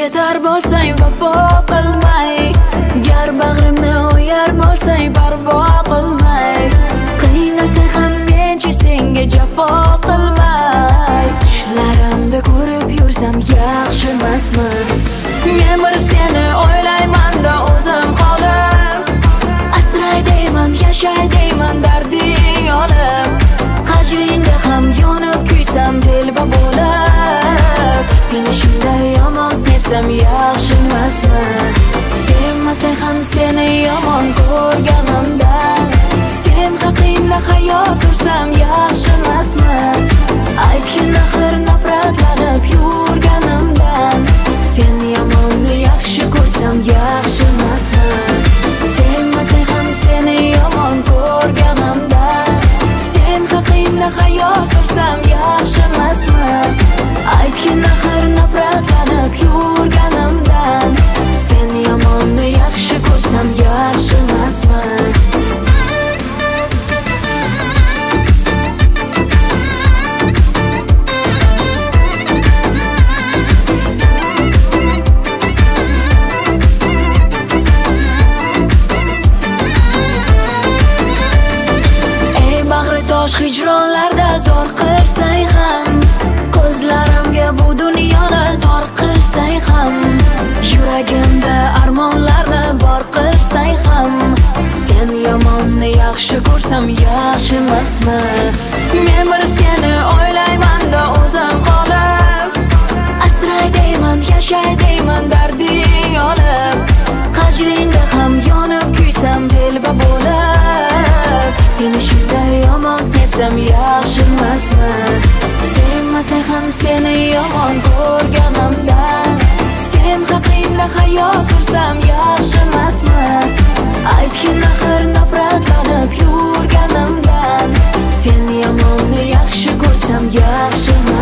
ketar bo'lsang vafo qilmay, gar bag'rimni o'yar bo'lsang parvo qilmay, qiynasang ham menchi senga jafo qilmay, tushlarimda ko'rib yursam yaxshimasmi? Men bir seni o'ylayman-da o'zim qolib, asray deyman, yashay deyman darding olib, hajringda ham yonib kuysam telba bo'lib, seni shunday yomon sevsam yaxshimasmi? Sevmasang ham seni yomon ko'rganimdan, sen haqingda hayo sursam yaxshimasmi? Aytgin axir nafratlanib yurganimdan, sen yomonni yaxshi ko'rsam yaxshimasmi? Sevmasang ham seni yomon ko'rganimdan, sen haqingda hayo sursam yaxshimasmi? Aytgin axir nafratlanib yurganimdan, sen yomonni yaxshi ko'rsam yaxshimasmi? Tosh hijronlarda zor qilsang ham, ko'zlarimga bu dunyoni tor qilsang ham, yuragimda armonlarni bor qilsang ham, sen yomonni yaxshi ko'rsam yaxshimasmi? Men bir seni o'ylayman-da o'zim qolib, asray deyman, yashay deyman darding olib, hajringda ham yonib kuysam telba bo'lib, seni shunday yomon sevsam yaxshimasmi? Sevmasang ham seni yomon ko'rganimdan, sen haqingda hayo sursam yaxshimasmi? Aytgin axir nafratlanib yurganimdan, sen yomonni yaxshi ko'rsam yaxshimasmi?